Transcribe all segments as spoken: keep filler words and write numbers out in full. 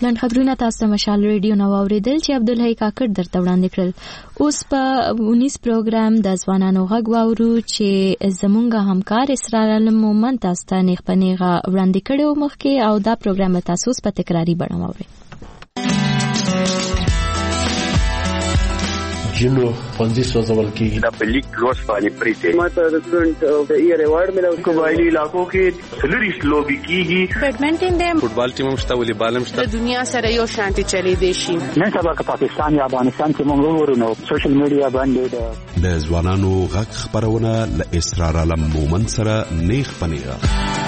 ګڼ خبرونه تاسو ته مشال ریډیو نو اوریدل چې عبدالحی کاکړ درته وړاندې کړل. اوس په ونیس پروګرام د ځوانانو غږ واورو چې زمونږ همکار اسرار علم مومن تاسو ته نیغ په نیغه وړاندې کړی و مخکې، او دا پروګرام تاسو اوس په تکراري بڼه واورئ. جنو پنځه سوځول کېږي دا په لیک لوس باندې پریته ماته د سټډنټ د ای ریوارډ ملو قبایلی علاقو کې سلریس لوبي کېږي. بیډمنټن دی، فوټبال ټیم هم شته، والیبال هم شته. د دنیا سره یو شانتي چلی دی شي. نن سبا که پاکستان یا افغانستان کې موږ ورونو سوشل میډیا باندې د ځوانانو غږ خبرونه ل اسرار علم مومن سره نیغ پنیغه.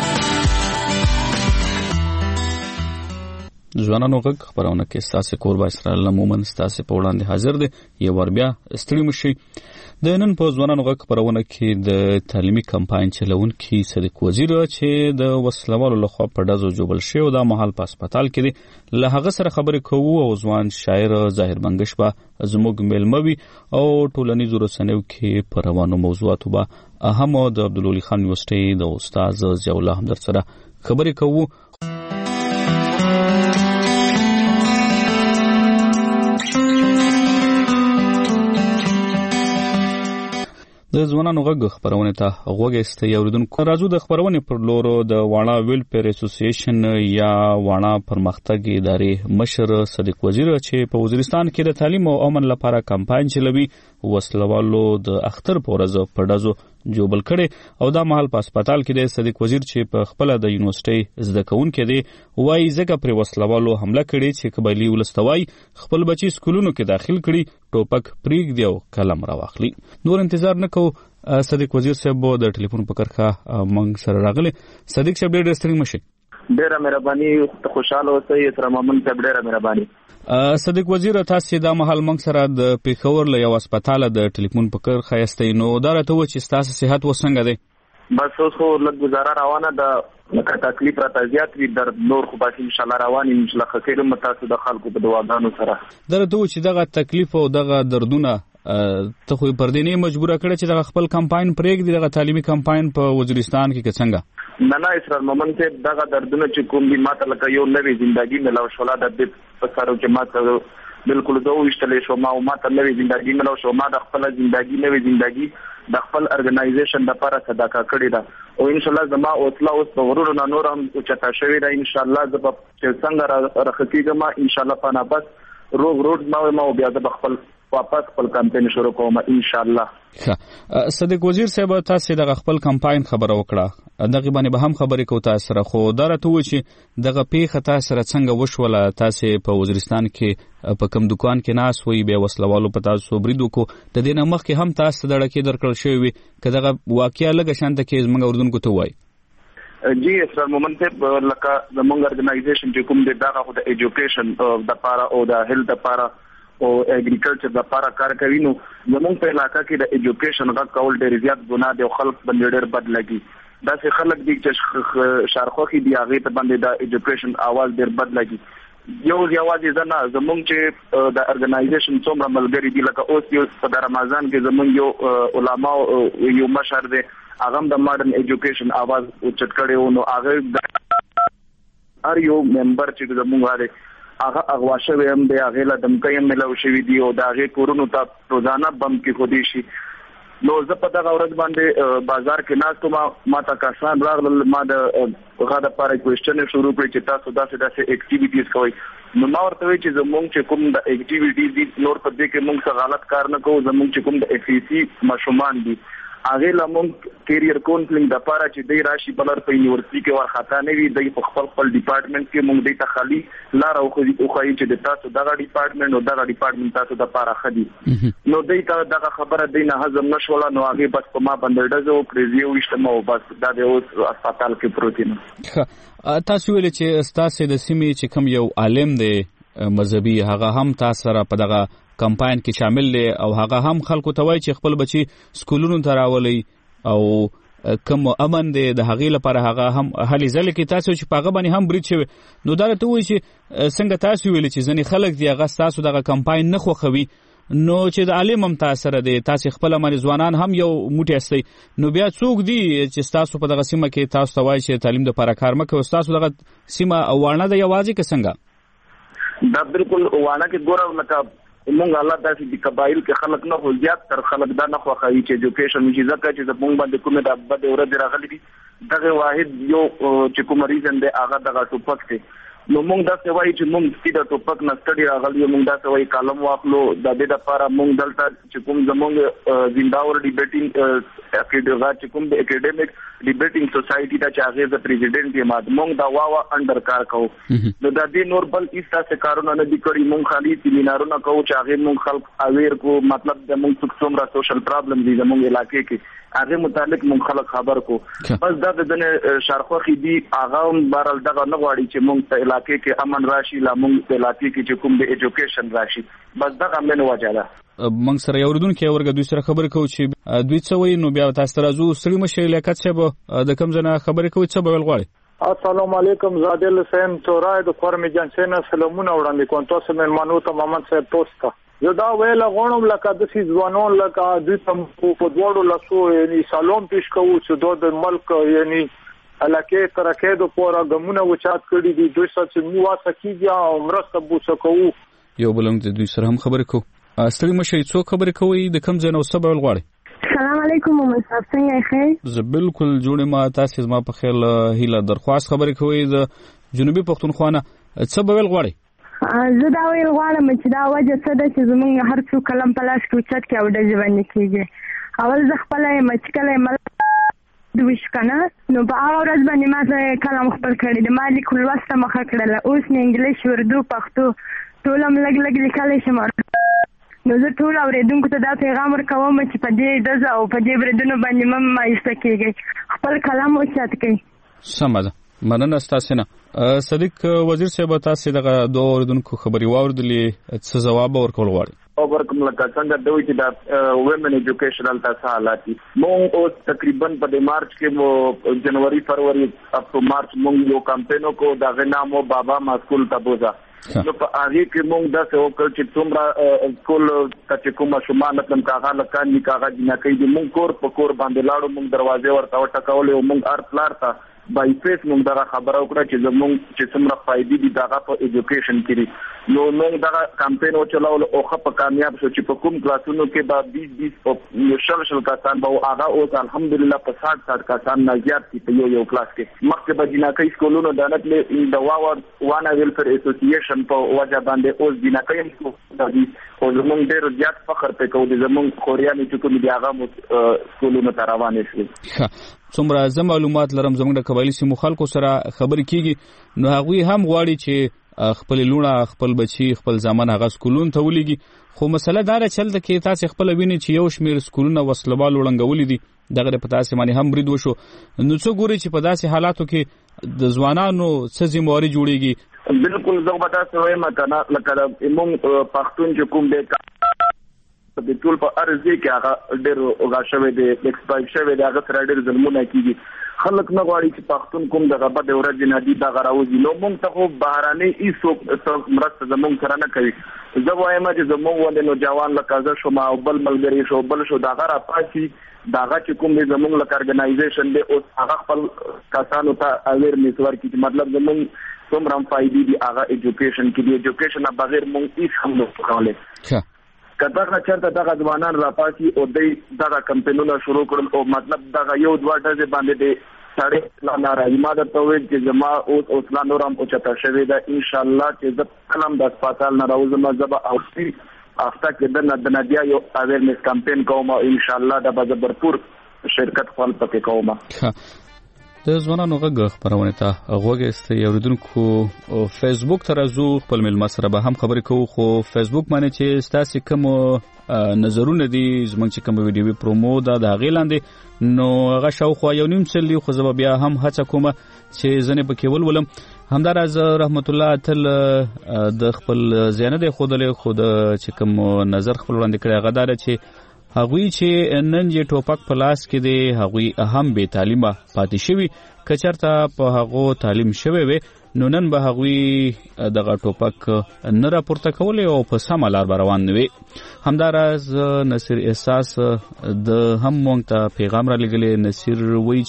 ځوانانو غږ خبرونه کې ستاسو کوربه اسرار علم مومن ستاسو په وړاندې حاضر دی. یو ور بیا ستړي مشي. د نن په ځوانانو غږ خبرونه کې د تعلیمي کمپاین چلونکي صدیق وزیر چې د وسلوالو لخوا په ډزو جوړل شوی او د محل په هسپتال کې دی، له هغه سره خبرې کوو. او ځوان شاعر ظاهر منګش به زموږ میلموي او ټولنیزو رسنیو کې په روانو موضوعاتو به اهم د عبدالولي خان یونیورسيټي د استاد ضیاء الله همدرد سره خبرې کوو. د ځوانانو غږ خبرونه ته غوږ ایسته اوریدونکو. راځو د خبرونه پر لور د وانا ویلفیر اسوسییشن یا وانا پرمختګ ادارې مشر صدیق وزیر چې په وزیرستان کې د تعلیم او امن لپاره کمپاین چلوي، وسلوالو د اختر په ورځ په ډزو جوړل کړي او دا محل په هسپتال کې د صدیق وزیر چې په خپل د یونیورسيټي زده کوونکي دی وایي ځکه پر وسلوالو حمله کړي چې قبایلی ولستوي خپل بچي سکولونو کې داخل کړي، ټوپک پریګ دی او قلم راواخلي. نور انتظار نه کوو. صدیق وزیر صاحب د ټلیفون په کرخه مونږ سره راغلي. صدیق صاحب ډېر ستړي مشي. ډېره مهرباني، خوشاله اوسئ. تر مومن صاحب ډېره مهرباني. صدیق وزیر تاسو د محل مونږ سره د پیښور له یو هسپتال د ټلیفون په کرخه یاستئ، نو دا راته و چې تاسو صحت وسنګ دی؟ بس اوس خو لږ گزاره روانه ده، لکه تکلیف راته زیات وي، درد نور خو بس ان شاء الله روان ان شاء الله خیر متاسو د خلکو په دعاګانو سره. دا راته و چې دغه تکلیف او دغه دردونه ته خو پر دې نه مجبوره کړی چې دغه خپل کمپاین پرېږدي، دغه تعلیمي کمپاین په وزیرستان کې که څنګه؟ نه نه اسرار مومن صاحب، دغه دردونه چې کوم دي ماته لکه یو نوې زندگی ملو شوله د دې په سره چې ماته بالکل زه وشتلې شو ما او ماته نوې زندگی ملو شو. ما د خپل زندگی نوې زندگی د خپل ارګنایزیشن لپاره صدقه کړې ده او ان شاء الله زما اوسلا اوس په ورونو نور هم چتا شوی ده. ان شاء الله زه په څنګه راخکېږم ان شاء الله په نفس روغ روډ ما ما بیا د خپل واپس خپل کمپاین شروع کوم ان شاء الله. صدیق وزیر صاحب تاسو د خپل کمپاین خبره وکړه، دغه باندې به هم خبرې کوو تاسو سره، خو دا راته و چې دغه پیښه تاسو سره څنګه وشوله؟ تاسو په وزیرستان کې په کوم دکان کې ناس وي به وسلوالو په تاسو برید وکړو، د دې نه مخکې هم تاسو د ډکې درکړل شوی وي که دغه واقعیا لږه شانته کې زموږ اردوونکو ته وایي؟ جی اسرار مومن صاحب، لکه زموږ ارګنایزیشن چې کوم دی دغه خو د ایجوکیشن د پاره او د هیلث لپاره او اګریکلچر د لپاره کار کوي، نو زموږ په علاقہ کې د ایجوکیشن غږ کول ډېر زیات ګناه دی او خلک باندې ډېر بد لګي. داسې خلک دي چې شارخوخي دی هغه ته باندې د ایجوکیشن आवाज ډېر بد لګي. یو یوازې ځنه زموږ چې د ارګنایزیشن څومره ملګری دي، لکه اوس یو په رمضان کې زموږ یو علما یو مشر دی هغه د ماډرن ایجوکیشن आवाज اوچت کړي، نو هغه هر یو ممبر چې زموږ غواړي هغه اغوا شوی هم دی، هغه له دمکې هم ملو شوی دی او دا هغه کورونو ته روزانه بم کې خودي شي. نو زه په دغه ورځ باندې بازار کې ناستم، ما ته کسان راغلل، ما د غاده لپاره کوېسچن شروع کړی چې تاسو داسې داسې اکټیویټیز کوئ. نو ما ورته وی چې زموږ چې کوم د اکټیویټیز دي نور په دې کې موږ څه غلط کار نه کوو، زموږ چې کوم د اف ای سی ماشومان دي هغه لمون کیریئر کونسلینګ د لپاره چې دی راشي بلر په یونیورسيټي کې ورختا نه وي، دی په خپل خپل ډپارټمنټ کې موږ د تخالی لار او خو خو چې د تاسو دغه ډپارټمنټ او دغه ډپارټمنټ تاسو د لپاره خدي. نو دی ته دغه خبره دی نه هضم نشوله، نو هغه بس په ما باندې ډزو پریزیو وشتم او بس دا د اوس هسپتال کې پروتین. تاسو ویل چې تاسو د سیمې چې کوم یو عالم دی مذهبي هغه هم تاسو سره په دغه کمپاین کې شامل دي او هغه هم خلکو ته وایي چې خپل بچي سکولونو ته راولي او کوم امن دی د هغې لپاره هغه هم هلې ځلې کې تاسو چې په هغه باندې هم برید شوی. نو دا راته وایي چې څنګه تاسو ویلي چې ځینې خلک دي هغه ستاسو دغه کمپاین نه خوښوي، نو چې د عالم هم تاسو سره دی، تاسو خپل باندې ځوانان هم یو موټی استئ، نو بیا څوک دي چې تاسو په دغه سیمه کې تاسو ته وایي چې تعلیم د لپاره کار مه کوئ، تاسو دغه سیمه واڼه ده یوازې که څنګه؟ دا بالکل وانه کې ګوره لکه مونږ الله داسې د قبایل کې خلک نه خو زیات تر خلک دا نه خوښوي چې ایجوکیشن چې ځکه چې مونږ باندې کومه د بده ورځ راغلي دي دغه واحد یو چې کوم ریزن دی هغه دغه ټوپک دی نو مونږ دا څه وایي چې مونږ سیده ټوپک نه ستړي راغلي مونږ دا څه وایي کالم واخلو د دې لپاره مونږ دلته چې کوم زمونږ زنداور ډیبیټینګ اکیډیوا چې کوم د اکیډمیک ډیبیټینګ سوسایټي دا چې هغه د پریزیډنټ یې ماد مونږ دا واوا انډر کار کوو نو د دې نور بل ایستا څه کارونه نه دي کړی مونږ خالي سیمینارونه کوو چې هغه مونږ خلک اویر کو مطلب د مونږ څومره سوشل پرابلم دي زمونږ علاقې کې هغه متعلق مونږ خلک خبر کو بس دا د شارخوخي دي هغه بهرال دغه نه غواړي چې مونږ ته علاقې کې امن راشي لا مونږ ته علاقې کې چې کوم د ایجوکیشن راشي بس دغه من وجه ده مونږ سره یو ردون کې ورګه دوی سره خبرې کوو چې دوی څه وایي نو بیا تاسو راځو سړي مشه لیاقت صاحب د کوم ځنه خبرې کوي څه به غواړي السلام علیکم زادل حسین تورای د کورمي جنسینه سلامونه وړاندې کوم تاسو مېلمانو ته محمد صاحب توستا زه دا ویل غواړم لکه د سي ځوانان لکه دوی ته په دوړو لاسو یعنی سلام پیش کوو چې د ملک یعنی علاقې ترکه د پورا غمونه وچات کړي دي دوی څه مو واسه کیږي او مرسته بوڅ کوو یو بلنګ د دوی سره هم خبرې کوو ستړي مشه څو خبرې کوي د کوم ځای نو سبا غواړي السلام علیکم محمد صاحب څنګه ښه زه بالکل جوړه ما تاسو زما په خیال هیله درخواست خبرې کوي د جنوبي پښتونخوا نه څه به غواړي زه دا ویل غواړم چې دا وجه څه ده چې زمونږ هر څو کلم په لاس کې چت کې او د ژوند کېږي اول زه خپل مچ کله مل د وشکنه نو په هغه ورځ باندې ما څه کلم خپل کړی د مالک ولوسته مخه کړل اوس نه انګلیش اردو پښتو ټول هم لګ لګ لیکل شم نو زه ټول اوریدونکو ته دا پیغام ورکوم چې په دې دزه او په دې بریدونو باندې مم مایسته کېږي خپل کلام اوچت کړئ سمه ده مننه ستاسو نه صدیق وزیر صاحب تاسو دغه دوه اوریدونکو خبري واوردلې څه جواب ورکول غواړي او ورکوم لکه څنګه دوی چې دا ویمن ایجوکیشنل تاسو حالات مونږ او تقریبا په مارچ کې مو جنوري فروری اپ ټو مارچ مونږ یو کمپاینو کو دا غنامو بابا ما سکول ته بوزا نو په هغه کې مونږ دا څه وکړ چې څومره سکول ته کومه شومان مطلب کاغه لکان ني کاغه جنا کوي د مونږ کور په کور باندې لاړو مونږ دروازه ورته وټکولې او مونږ ارت لارتا بای فیس مونږ دا خبره وکړه چې زمونږ چې څومره فائدې دي دا په ایجوکیشن کې نو مونږ دا کمپاین وچلاول او خپ کامیاب شو چې په کوم کلاسونو کې با بیس بیس او شل شل کسان به هغه او الحمدلله په ساठ ساठ کسان نه زیات دي په یو یو کلاس کې مخکې به جناکۍ سکولونو د نتلې د واور وانا ویلفیر اسوسییشن په وجه باندې اوس جناکۍ دي او زمونږ ډېر زیات فخر په کوو د زمونږ خوريانې چې کوم دي هغه سکولونو ته روانې شي څومره زه معلومات لرم زموږ د قبایلی سیمو خلکو سره خبرې کیږي نو هغوی هم غواړي چې خپل لونه خپل بچي خپل ځامن هغه سکولون ته ولېږي خو مسله دا ده چې دلته کې تاسو خپل ویني چې یو شمېر سکولونه وسلوال وړنګولي دي دغه په تاسو باندې هم برید وشو نو څو ګوري چې په داسې حالاتو کې د ځوانانو څه ذمہواری جوړیږي بالکل زه به تاسو وایم کنه لکه موږ پښتون چې کوم دی د ټول په ارزي کې هغه ډېر اوګه دی ایکسپایر شوی دی هغه سره ډېر ظلمونه کیږي خلک نه غواړي چې پښتون کوم دغه بد ورځ نه دي دغه راوځي نو موږ ته خو بهراني هیڅ مرسته زموږ سره نه کوي زه وایم چې زموږ ولې نو جوان لکه زه شوم او بل ملګری شو بل شو دغه را پاتې دغه چې کوم زموږ لکه ارګنایزیشن دی او هغه خپل کسانو ته اویرنس ورکړي مطلب زموږ څومره فائدې دي هغه ایجوکیشن کې دی ایجوکیشن بغیر موږ هیڅ هم نه کولای کله چرته دغه ځوانان راپاتې او د دغه کمپاینونه شروع کړل او مطلب دغه یو دوه ډزې باندې د سړی لا ناراضي ما درته وویل چې زما اوس اوسلا نور هم اوچته شوې ده انشاءالله چې زه کلم د هسپتال نه راوځم زه به اوسي هفته کې د نادیا یو اویرنس کمپاین کوم او انشاءالله د به زبرپور شرکت خپل پکې کوم د ځوانانو غږ خبرونه ته غوږی اوریدونکو فیسبوک ته راځو خپل ملما سره به هم خبرې کوو خو فیسبوک باندې چې ستاسو کوم نظرونه دي زموږ چې کوم ویډیو پرومو دا د غیلاندې نو هغه شاوخوا یو نیم سل خو زه بیا هم هڅه کوم چې زنه پکې ولولم همداراز رحمت الله تعالی د خپل زیانه د خودلې خود چې کوم نظر خپل وړاندې کړی هغه دا چې هغوی چې نن یې ټوپک په لاس کې دی هغوی هم بې تعلیمه پاتې شوي که چېرته په هغو تعلیم شوی وي نو نن به هغوی دغه ټوپک نه راپورته کولی او په سمه لار به روان نه وي همداراز نصیر احساس د هم موږ ته پیغام را لېږلی نصیر وایي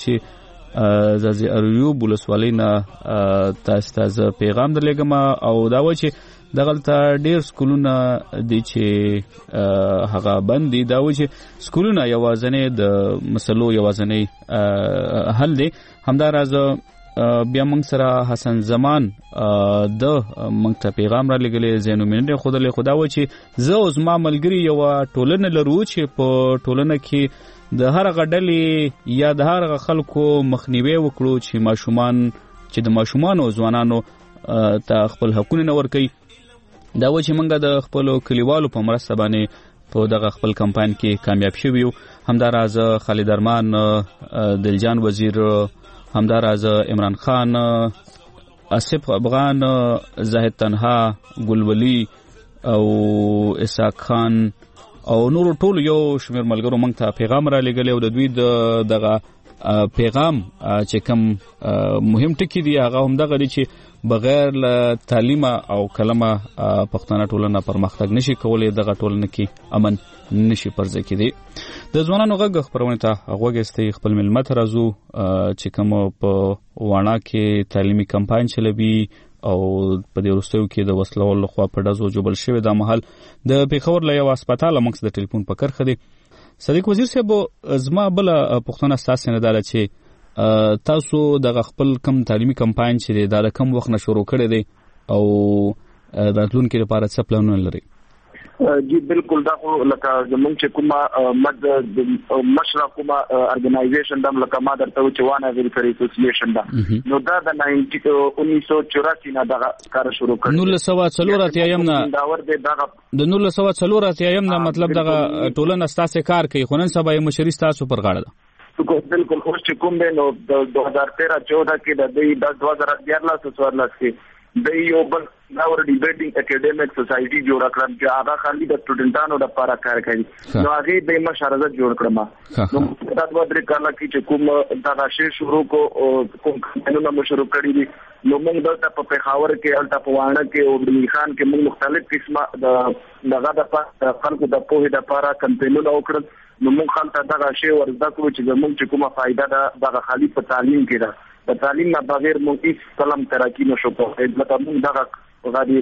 چې زازي اریوب ولسوالۍ نه تاسو ته زه پیغام درلېږم او دا وایي چې دغلته ډیر سکولونه دي چې هغه بند دي. دا و چې سکولونه یوازنی د مسلو یوازنی حل دی. همداراز بیا موږ سره حسن زمان د موږ ته پیغام را لګلې زینو منډه خودلې خدا و چې زه او زما ملګری یو ټولنه لرو چې په ټولنه کې د هر غډلې یا د هر خلکو مخنیوي وکړو چې ماشومان چې د ماشومان او ځوانانو ته خپل حقونه نه ورکوي. دا و چې موږ د خپل کلیوالو په مرسته باندې په دغه خپل کمپاین کې کامیاب شوو. همداراز خالد ارمان، دلجان وزیر، همداراز عمران خان، آصف افغان، زاهد تنها، ګلولي او اسحاق خان او نور ټول یو شمیر ملګرو موږ ته پیغام را لګلې او د دوی دغه پیغام چې کوم مهم ټکی دی هغه هم دغه دی چې بغیر له تعلیم او کلمه پښتانه ټولنه پرمختګ نشي کولای، دغه ټولنه کې امن نشي پرځ کېدی. د ځوانانو غږ خبرونه ته غوږستې خپل ملت راځو چې کوم په وانا کې تعلیمي کمپاین چلوي او په دې وروستیو کې د وسلوال لخوا په ډزو جوړل شوی د محل د پیښور له یو هسپتال موږ د ټلیفون په کرخه دی. صدیق وزیر صاحب، زما بل پښتنه ستاسو نه داله چې تاسو د خپل کم تعلیمي کمپاین چې د کم وخت نه شروع کړی دی او راتلونکي لپاره څه پلانونه لري؟ جی بالکل، دا خو لکه زمونږ چې کومه مد مشره کومه ارګنایزیشن ده، لکه ما درته و چې وانا ویلفیر اسوسییشن ده، نو دا د انیس سو چوراسی نه دغه کار شروع کړی. نولس سوه څلور اتیایم نه د نولس سوه څلور اتیایم نه مطلب دغه ټولنه ستاسو کار کوي، خو نن سبا یې مشري ستاسو پر غاړه ده. بالکل، اوس چې کوم دی نو د دو هزار تیرہ چودہ کې د دوی د دو هزار دیارلس څوارلس کې د یو بل ناور ډیبیټینګ اکیډمیک سوسایټي جوړ کړم چې هغه خالي د سټوډنټانو لپاره کار کوي. نو هغه به مشارزه جوړ کړم. نو دا د ودرې کاله کې چې کوم دا شی شروع کو کوم قانون مو شروع کړی دي، نو موږ دلته په پیښور کې الته په وانه کې او بلي خان کې موږ مختلف قسمه د دغه د خلکو د پوهې لپاره کمپاینونه وکړل. نو موږ خلک دغه شی ورزده کړو چې موږ چې کومه فائدہ ده دغه خالي په تعلیم کې ده. د تعلیم نه بغیر موږ هیڅ کلم ترقی نشو کولای. لکه موږ دغه غادي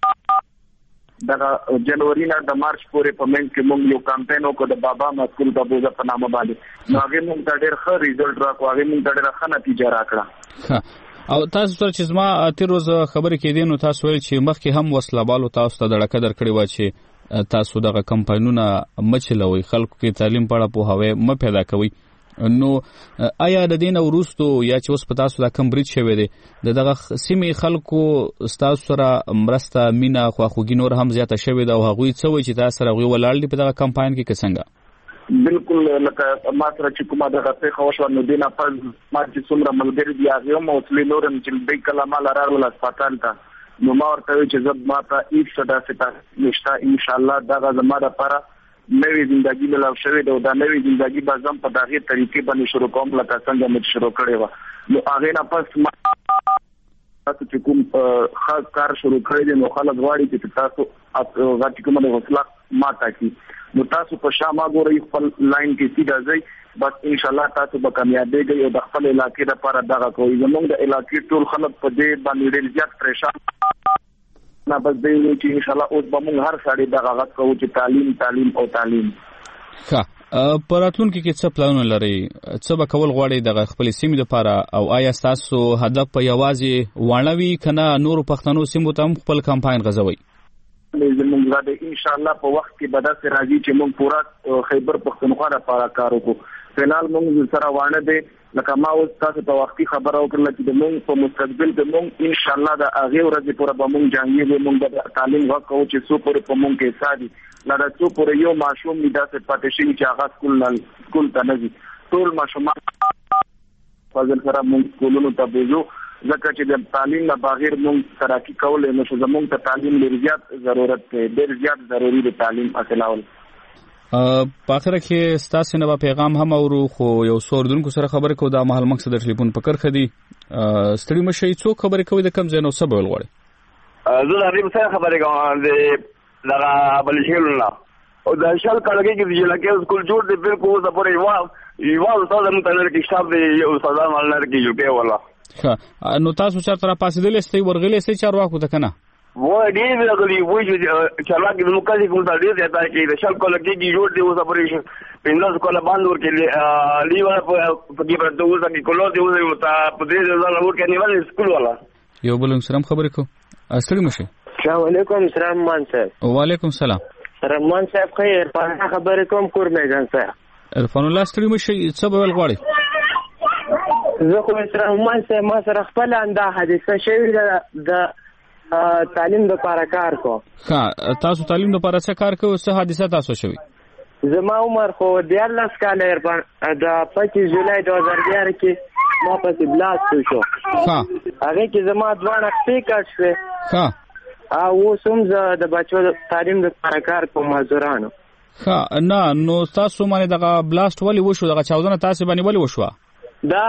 دغه جنوري نه د مارچ پورې په منځ کې موږ یو کمپاین وکړ د بابا مسکول د بوزا په نامه باندې. نو هغه موږ ته ډېر ښه ریزلټ راکړ، هغه موږ ته ډېر ښه نتیجه راکړه. او تاسو سره چې زما تیر روز خبرې کېدې نو تاسو ویل چې مخکې هم وسلوالو تاسو ته دړکه درکړې و چې تاسو دغه کمپاینونه مچلوي، خلکو کې تعلیم په اړه پوهاوی م پیدا کوي. نو آیا د دین وروستو یا چې اوس په تاسو دا کم بریټ شوی دی د دغه سیمې خلکو ستاسو سره مرسته مینا خواخوږي نور هم زیاته شوی ده او هغوی څه وایي چې تاسو سره هغوی ولاړ دي په دغه کمپاین کې که څنګه؟ بالکل، لکه ما سره چې کومه دغه پیښه وشوه نو دې نه پس ما چې څومره ملګري دي هغې هم حوصلې نور هم چې دوی کله ما له راغلل هسپتال ته، نو ما ورته ویل چې زه ما ته هېڅ څه داسې نشته، انشاءالله دغه زما دپاره نوې زندگی ملاو شوې ده او دا نوې زندگی به زم په دغه طریقې باندې شروع کوم لکه څنګه مې شروع کړې و. نو هغه نه پس ما تاسو چې کوم خاص کار شروع کړی دی نو خلک غواړي چې تاسو غاټي کومه حوصله ماته کی. نو تاسو په شامه ګورئ خپل لاین کې سیده ځئ، بس ان شاء الله تاسو به کامیابېږئ او د خپل علاقې لپاره دغه کوئ. زموږ د علاقې ټول خلک په دې باندې ډېر زیات پریشان نه، بس دی چې ان شاء الله اوس به موږ هر سړی دغه غږ کوو چې تعلیم تعلیم او تعلیم. ښه، په راتلونکي کې څه پلانونه لرئ؟ څه به کول غواړئ دغه خپلې سیمې لپاره او آیا ستاسو هدف په یوازې واڼه وي که نه نورو پښتنو سیمو ته هم خپل کمپاین غځوئ؟ زموږ د ان شاء الله په وخت کې به داسې راځي چې موږ پوره خیبر پښتونخوا لپاره کار وکړو. فلحال موږ سره واڼه دی، لکه ما اوس تاسو ته وختي خبره وکړله چې د موږ په مستقبل کې موږ ان شاء الله د هغې ورځې پورې به موږ جنګېږو، موږ به تعلیم غږ کوو چې څو پورې په موږ کې حصه دي، لا د څو پورې یو ماشوم دي داسې پاتې شوي چې هغه سکول نه سکول ته نه ځي. ټول ماشومان فضل سره موږ سکولونو ته بوځو، ځکه چې د تعلیم نه بغیر موږ ترقي کولی نو چې زموږ ته تعلیم ډېر زیات ضرورت دی، ډېر زیات ضروري دی تعلیم حاصلول. په اخره کې ستاسو نه پیغام هم اورو، خو یو څو اردوونکو سره خبرې کوو. دا مهال موږ سره د ټلیفون په کرښه دي، ستړي مه شئ. څوک خبرې کوي د کوم ځای نه او څه به ویل غواړئ؟ زه د حبیب صاحب خبرې کوم د دغه بلشیلو نه او د شل کلګۍ کې چې لکه سکول جوړ دی بالکل اوسه پورې یوه یوه استاد موږ ته نه راکړي شتاب دی یو استادان مال نه راکړي جوړ کوي. والله ښه، نو تاسو چېرته راپاڅېدلی استئ ورغلی استئ چارواکو ته که نه؟ و دې لګلي وای چې چلا کې نو کله کوم ځای دی ته کې د شل کول کې جوړ دی اوس اپریشن پینځه کول باندې ورکې لیوه په دې پر دوه ځکه کولو دی اوس ته په دې ځل ورکې نیول سکول والا یو بل سلام خبرې کو استری مشه السلام علیکم سلام مان صاحب وعلیکم السلام رحمان صاحب خیر په خبرې کوم کور میدان صاحب عرفان الله استری مشه څه به ول غواړي زه خو رحمان صاحب ما سره خپل انده حادثه شوی د تعلیم د لپاره کار کو. ها تاسو تعلیم د لپاره څه کار کوئ؟ څه حادثه تاسو شوی؟ زما عمر خو دیارلس کاله د پچیس جولای دوه هزار یازده کې ما پسې بلاست شو. ها هغه کې زما دواړه خپې کټ شوې. ها او اوس هم زه د بچو د تعلیم د لپاره کار کوم مزدورانو. ها نه نو تاسو باندې دغه بلاست ولې وشو؟ دغه چاودنه تاسو باندې ولې وشوه؟ دا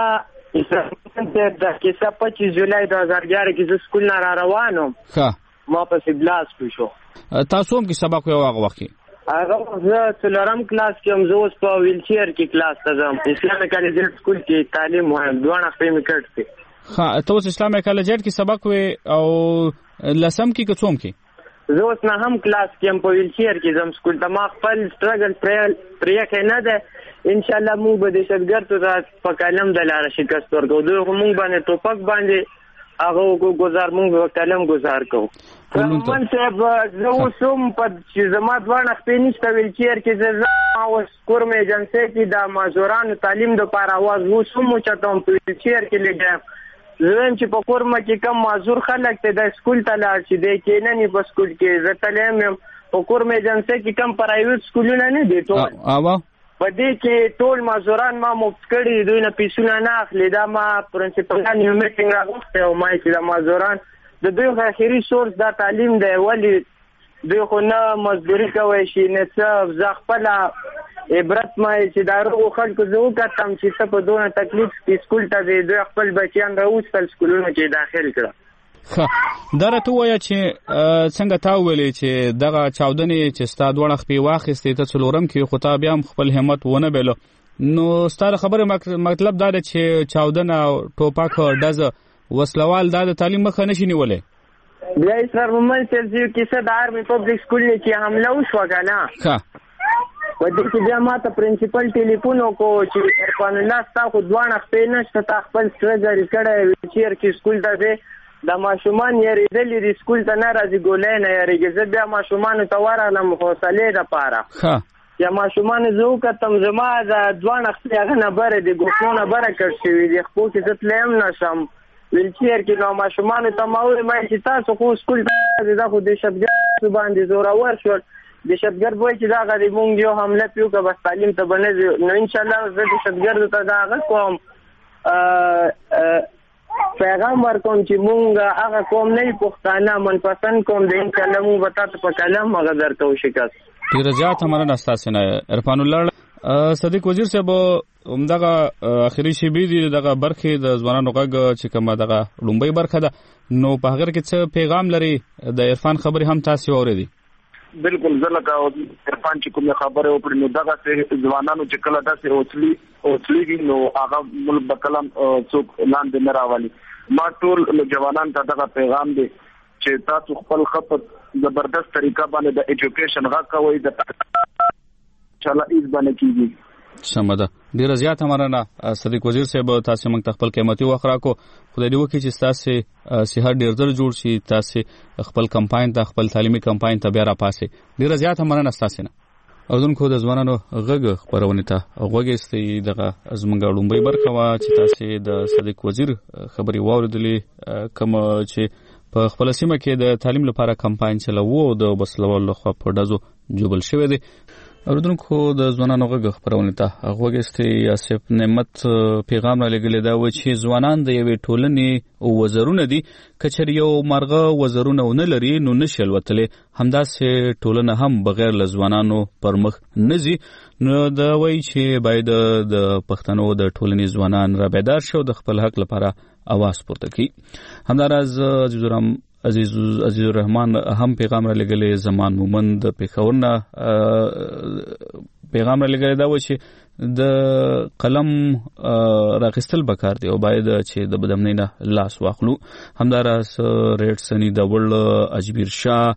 د کیسه پچیس جولای دوه هزار یازده کې زه سکول نه را روانم. ها ما پسې بلاست شو. تاسو هم کې سبق یو هغه وخت هغه زه څلورم کلاس کې هم زه اوس په ویل چیر کې کلاس ته ځم. اسلامي کالج سکول کې تعلیم وایم دوه خپې مې کړ دي. ها ته اوس اسلامي کالج کې سبق وې او لسم کې کوم کې زه اوس نه هم کلاس کې هم په ویل چیر کې ځم سکول ته. ما خپل سټرګل پرې کې نه ده. ان شاء الله موږ به د شتګرتو ته په کلم د لار شکست ورکو. دوی موږ باندې ټوپک باندې هغه گزار موږ په کلم گزار کوو. رحمان صاحب زه اوس هم په چې زما دواړه خپې نشته ویل چیر کې زه اوس کورم ایجنسۍ کې د مازورانو تعلیم د لپاره اواز اوس هم اوچتوم په ویل چیر کې لګیم. زه هم چې په کورم کې کم مازور خلک ته د سکول ته لاړ شي دی کېننې په سکول کې زه تللی یم. په کورم ایجنسۍ کې کم پرایویټ سکولونه نه دي ټول په دې کې ټول مازوران ما مفت کړي. دوی نه پیسونه نه اخلي. دا ما پرنسپلان یو میټینګ راغوښتی او ما چې د مازوران د دوی اخري سورس دا تعلیم دی. ولې دوی خو نه مزدوري کوی شي نه څه. زه خپله عبرت ما چې د هغو خلکو زه وکتم چې څه په دونه تکلیف کې سکول ته دی. دوی خپل بچیان راوستل سکولونو کې داخل کړه. ښه دا راته ووایه چې څنګه تا وویلې چې دغه چاودنې چې ستا دواړه خپې واخیستې ته څلورم کې خو تا بیا هم خپل همت ونه بایلو. نو ستا د خبرې مطلب دا دی چې چاودنه ټوپک ډزه وسلوال دا د تعلیم مخه نشي نیولی؟ بیا اسرار محمد صاحب یو کیسه د آرمي پبلک سکول کې حمله وشوه که نه. په دې کې بیا ما ته پرنسپل ټلیفون وکړو چې عرفان الله ستا خو دواړه خپې نشته تا خپل سټرګل کړی ویل چیر کې سکول ته ځې د ماشومان یریدلي دي سکول ته نه راځي ګولۍ نه یریږي. زه بیا ماشومانو ته ورغلم حوصلې دپاره. یا ماشومانو زه وکتم زما د دواړه خپې هغه نه بره دي ګوښمونه بره کړ شوي دي. خپو کې زه تلی هم نه شم ویل چیر کې. نو ماشومانو ته ما وویل چې تاسو خو سکول ته راځئ دا خو دهشتګرد باندې زورور شول. دهشتګرد وایي چې دغه دی مونږ یو حمله پې وکړه بس تعلیم ته به نه ځو. نو انشاءالله زه دهشتګردو ته دا هغه کوم پیغام ورکوم چې مونږ هغه قوم نه یو پښتانه منپسند قوم دی. انشاءالله مونږ به تاسو په کلم هغه درکوو شکست. ډېره زیاته مننه ستاسې نه عرفان الله. صدیق وزیر صاحب همدغه اخري شیبې دي دغه برخې د ځوانانو غږ چې کومه دغه لومړۍ برخه ده نو په هغه کې څه پیغام لري؟ د عرفان خبرې هم تاسې واورېدې. بالکل زه لکه عرفان چې کومې خبرې وکړې نو دغسې ځوانانو چې کله داسې اوسلي اوسلیږي نو هغه ملک به کله څوک لاندې نه راولي. ما ټول جوانان ته دغه پیغام دی چې تاسو خپل خپل زبردست طریقه باندې د ایجوکیشن غږ کوئ د چاله ایز باندې کېږي. سمه ده. ډېره زیاته مننه صدیق وزیر صاحب تاسې موږ ته خپل قیمتي وخت راکړو. خدای دې وکړي چې ستاسې صحت ډېر ژر جوړ شي تاسې خپل کمپاین ته خپل تعلیمي کمپاین ته بیا راپاسئ. ډېره زیاته مننه ستاسې نه. اورېدونکو د ځوانانو غږ خپرونې ته غوږ ایستی دغه زموږ لومړۍ برخه وه چې تاسې د صدیق وزیر خبرې واورېدلې کومه چې په خپله سیمه کې د تعلیم لپاره کمپاین چلوو او د وسلوالو لخوا په ډزو جوبل شوی دی. اورېدونکو د ځوانانو غږ خپرونې ته غوږ ایستی آصف نعمت پیغام را لېږلی دا و چې ځوانان د یوې ټولنې وزرونه دي. که چېرې یو مرغه وزرونه ونه لري نو نشي الوتلی. همداسې ټولنه هم بغیر له ځوانانو پر مخ نه ځي. نو دا وایي چې باید د پښتنو د ټولنې ځوانان را بیدار شي او د خپل حق لپاره اواز پورته کړي. همداراز عزیز عزیز الرحمن هم پیغام را لګلې. زمان مومند د پېښور نه پیغام را لګلې دا و چې د قلم راغستل بکار دی او باید چې د بدمنۍ نه لاس واخلو. همداراز ریډسنی د ول اجبیر شاه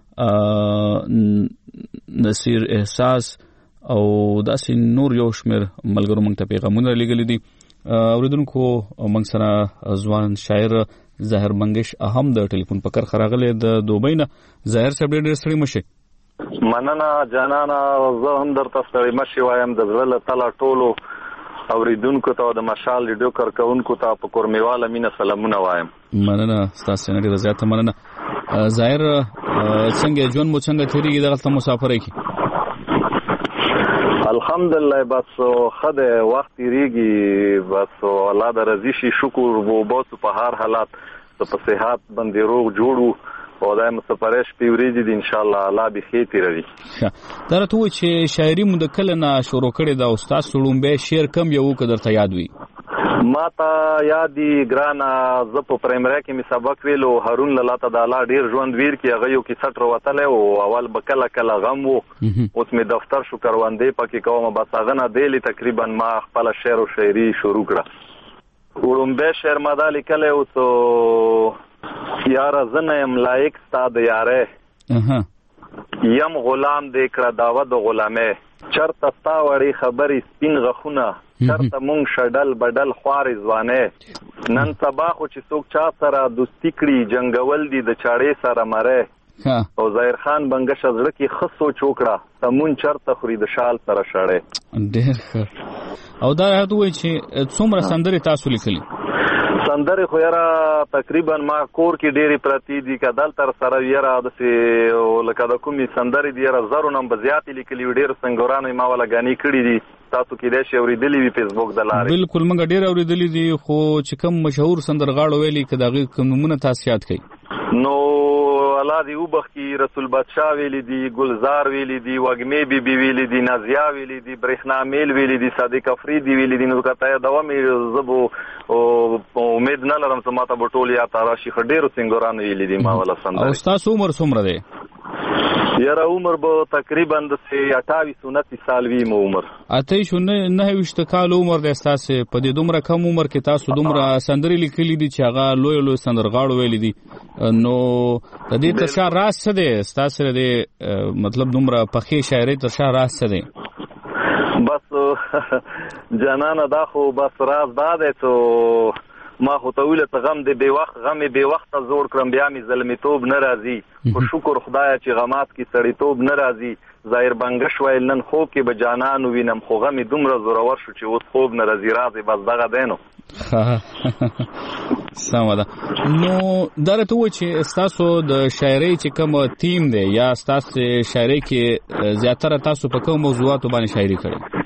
نصیر احساس او داسې نور یو شمیر ملګرو موږ ته پیغامونه لېږلي دي. اوریدونکو موږ سره ځوان شاعر ظاهر منګش اهم د ټلیفون په کرخه راغلی د دوبۍ نه. ظاهر صاحب ډېر ډېر ستړي مه شئ. مننه جانانه، زه هم درته ستړی مه شئ وایم. د زړه له تله ټولو اوریدونکو ته او د مشال ریډیو کارکوونکو ته په کورمیواله مینه سلامونه وایم. مننه، ستاسو نه ډېره زیاته مننه. ظاهر څنګه ژوند مو څنګه تېرېږي دغلته مسافرۍ کې؟ الحمدلله بس خده وخت تیریږي، بس الله د رضی شي شکر وو باسو په هر حالت د په صحت باندې روغ جوړو او دایم سفرش پیوریږي د ان شاء الله الله به خیر تیروي. دا راته و چې شاعري مو د کله نه شروع کړې دا استاد سړومبه شعر کم یو کدر ته یاد وي؟ ما ته یادی ګرانا زه په پرایمری کې می سبق ویلو هارون لاله د الله ډیر ژوند ویر کې هغه یو کیسټ وروتله او اول بکله کله غم وو. اوس می دفتر شو کروندې پکې کومه بس هغه نه دیلی تقریبا ما خپل شعر او شاعري شروع کړه. ورمبه شعر ما د لیکل او تو یار زنه ام لایق ستاد یاره یم غلام دې کړه داوود غلامه چرته تا وړي خبرې سپین غخونه چرته مونږ شډل بدل خوارې ځوانه نن سبا خو چې څوک چا سره دوستی کړي جنگول دي د چاړې سره مره او ظاهر خان بنګش زړه کې خصو چوکړه تمون چرته خوري د شال سره شړې. ډېر ښه. او دا راته وایي چې څومره سندرې تاسو لیکلي؟ سندرې خو یاره تقریبا ما کور کې ډېرې پرتې دي که دلته سره یاره داسې لکه د کومې سندرې دي یاره زرو نه به زیاتې لیکلي وي. ډېرو سنګرانو ما والا ګانې کړي دي، تاسو کېدای شي اورېدلي وي فیسبوک د لارې. بالکل موږ ډېر اورېدلي دي، خو چې کوم مشهور سندرغاړو ویلي که د هغې کوم نومونه تاسو یاد کړئ؟ نو الله دې وبخښي، رسول بادشاه ویلي دي، ګلزار ویلي دي، وږمې بیبي ویلي دي، نازیه ویلي دي، برېښنا میل ویلي دي، صادق افریدي ویلي دي. نو که ته یادومې زه به امید نه لرم چې ما ته به ټول یاد ته راشي. ښه ډېرو سینګرانو ویلي دي ما والا سندرې. او ستاسو عمر څومره دی؟ یاره عمر به تقریبا داسې اټاویس انتیس سال وي مو عمر. اتیس نهه ویشت کال عمر دی ستاسې. په دې دومره کم عمر کې تاسو دومره سندرې لیکلي دي چې هغه لوی لوی سندرغاړو ویلي دي. نو د دې تر شا راز څه دی ستاسو د مطلب دومره پخې شاعرۍ تر شا راز څه دی؟ بس جانانه دا خو بس راز دا دی چې ما خو ته ویله ته غم دې بې وخت غم یې بې وخته زوړ کړم بیا مې زلمیتوب نه راځي. خو شکر خدایه چې غمات کې سړیتوب نه راځي. ظاهر بنګش ویل نن خوب کې به جانان ووینم خو غم یې دومره زورور شو چې اوس خوب نه راځي. راز یې بس دغه دی نو. سمه ده. نو دا راته ووایه چې ستاسو د شاعرۍ چې کوم تیم دی یا ستاسو شاعرۍ کې زیاتره تاسو په کوم موضوعاتو باندې شاعري کړې؟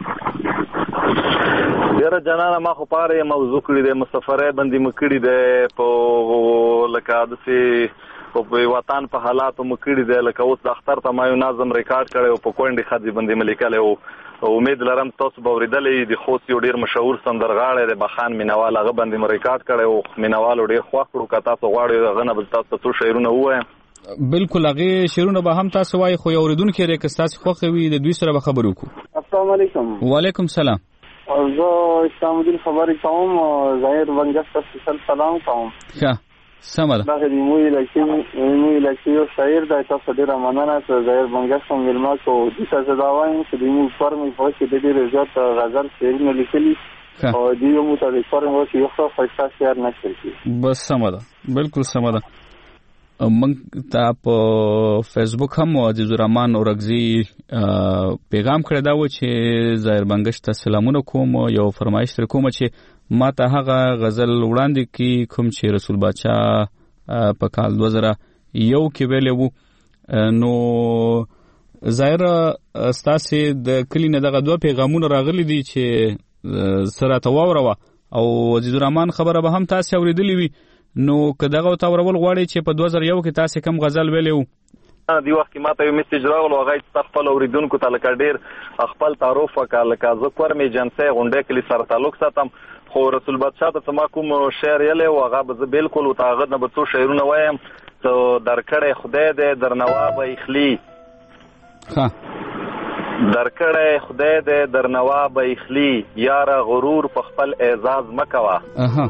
ډېره جانانه ما خو پاره یې موضوع کړي دی، مسافرۍ باندې مو کړي دی، په لکه داسې په وطن په حالاتو مو کړي دی. لکه اوس د اختر ته ما یو نظم ریکارډ کړی او په کونډې ښځې باندې مې لیکلی او امید لرم تاسو به اورېدلی د خوست یو ډېر مشهور سندرغاړی دی بخان مینوال، هغه باندې مې ریکارډ کړی او مینوالو ډېر خوښ کړو. که تاسو غواړئ هغه نه به تاسو ته څو شعرونه ووایم. بالکل هغې شعرونه به هم تاسو وایي، خو یو اورېدونکی دی که ستاسې خوښه وي د دوی سره به خبرې وکړو. السلام علیکم. وعلیکم سلام. زه اسلام الدین خبرې کوم، ظاهر بنګش ته سپیشل سلام کوم. ښه سمه ده. دغه د موی لکي لکي یو شاعر دی، تاسو ډېره مننه چې ظاهر بنګش هم مېلمه کړو. دې ته زه دا وایم چې د موږ فرم په کې د ډېرې زیات غزل شعرونه لیکلي او دوی مو ته د فرم کې یو ښه ښایسته شعر نشر کړي. بس سمه ده، بالکل سمه ده. موږ ته په فیسبوک هم عزیز الرحمن اورګزي پیغام کړی دا و چې ظاهر بنګش ته سلامونه کوم، یو فرمایش ترې کوم چې ما ته هغه غزل وړاندې کړي کوم چې رسول باچا په کال دوه زره یو کې ویلی و. نو ظاهر ستاسې د کلي نه دغه دوه پیغامونه راغلي دي چې څه راته واوروه او عزیز الرحمن خبره به هم تاسې اورېدلې وي. نو که دغه ورته اورول غواړئ چې په دوه زره یو کې تاسې کوم غزل ویلی و؟ دی وخت کې ما ته یو میسیج راغلو، هغه یې ستا خپل اورېدونکو ته لکه ډېر خپل تعارف وکړه، لکه زه کورمې جنسۍ غونډۍ کلي سره تعلق ساتم، خو رسول بادشاه ته ما کوم شعر یلی و هغه به زه بالکل ورته هغه نه به څو شعرونه وایم چې درکړی خدای دی درنوا به اخلي. درکړې خدای دې درنوا به اخلي یاره غرور په خپل اعزاز مکوا اها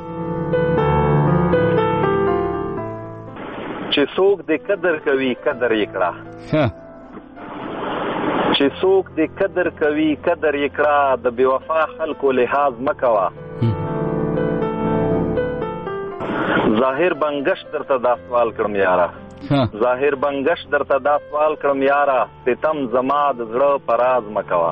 چې څوک دې قدر کوي قدر یې کړه ها چې څوک دې قدر کوي قدر یې کړه د بے وفا خلکو لحاظ مکوا ظاهر بنگش درته دا سوال کړم یاره ظاهر بنگش درته دا سوال کړم یاره ستم زما د زړه پراز مکوا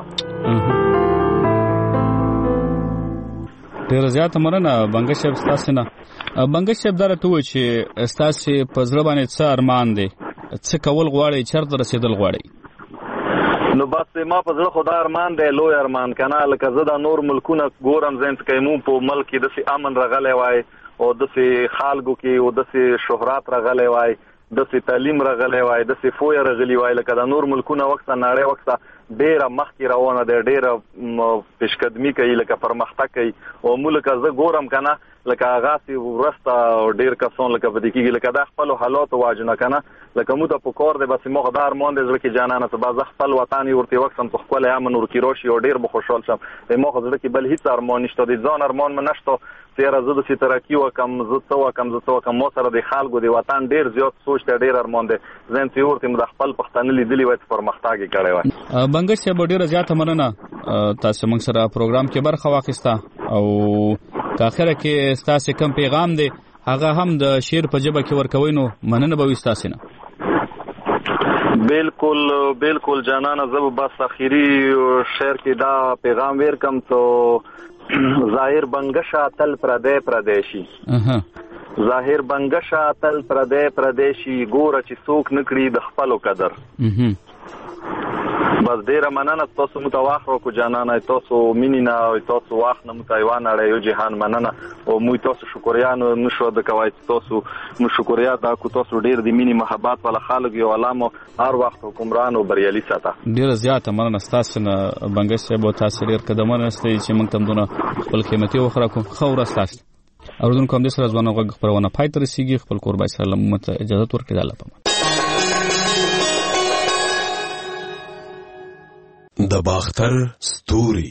ډیر زیات مننه بنگش صاحب تاسو نه بنگش صاحب درته و چې تاسو په زړه باندې څه ارمان دي څه کول غواړي چرته رسیدل غواړي نو بس ما په زړه خدای ارمان دی لوی ارمان کنه لکه زه د نور ملکونه ګورم زم چې مو په ملک د سي امن رغلې وای او د سي خالګو کې او د سي شهرت رغلې وای د سي تعلیم رغلې وای د سي فوی رغلې وای لکه د نور ملکونه وخت نړۍ وخت ډیره مخکې روانه ده ډیره پیشقدمي کوي لکه پرمختګ کوي او ملک زه ګورم کنه لکه غاسي ورسته ډیر کسان لکه بده کیږي لکه د خپل حالات واجنه کنه لکه مو د پکور د بس مقدار مونږ د ځکه جانانه ته باز خپل وطن ورته وخت په خپل امن ور کې روشي او ډیر به خوشحال شم د مخ ځکه بل هیڅ ارمان نشته د ځان ارمان منشته تیرا زه د سترکی وکم زه تو وکم زه تو وکم مو سره د خلکو د وطن ډیر زیات سوچ ته ډیر ارمان دي زم چې ورته د خپل پښتنه لیدلی وای پرمختګ کړي وای بنگش صاحب ډیر زیات مننه تاسو موږ سره پروګرام کې برخه واخیسته او که اخره کې تاسو کوم پیغام دی هغه هم د شعر په جبه کې ورکوي نو مننه به وستاسو نه بالکل بالکل جانانه زب بس اخیری شعر کې دا پیغام ورکم تو ظاهر بنگشا تل پردے پردیشی ظاهر بنگشا تل پردے پردیشی ګوره چې څوک نکړي د خپلو قدر بس ډیره مننه تاسو متواخر کو جانانه تاسو مینینا او تاسو واخ نه متایوان اړ یو جهان مننه او مو تاسو شکریا نشو د کوي تاسو مو شکریا دا کو تاسو ډیر د مینی محبت ولا خالق یو علامه هر وخت حکمران او بریالي ساته ډیره زیاته مننه تاسو نه بنگش صاحب تاسو ډیر قدمونه استي چې موږ تم دونه خپل قیمتي وخره کو خو راستاست اردن کوم د سره ځوانو غږ خبرونه پای تر سیږي خپل قربای سلام مت اجازه ورکړه الله پم د باختر ستوري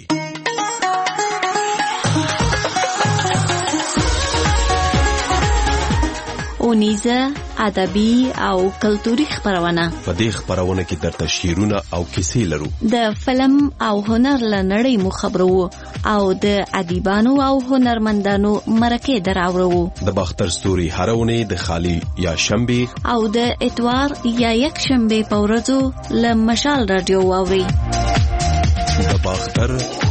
اونیزه ادبي او کلتوري خبرونه په دې خبرونه کې درته شعرونه او کیسې لرو د فلم او هنر لنړۍ مو خبرو او د ادیبانو او هنرمندانو مرکه دراورو د باختر ستوري هرونه د خالی یا شنبه او د اتوار یا یک شنبه په ورځو ل مشال رادیو واوري د باختر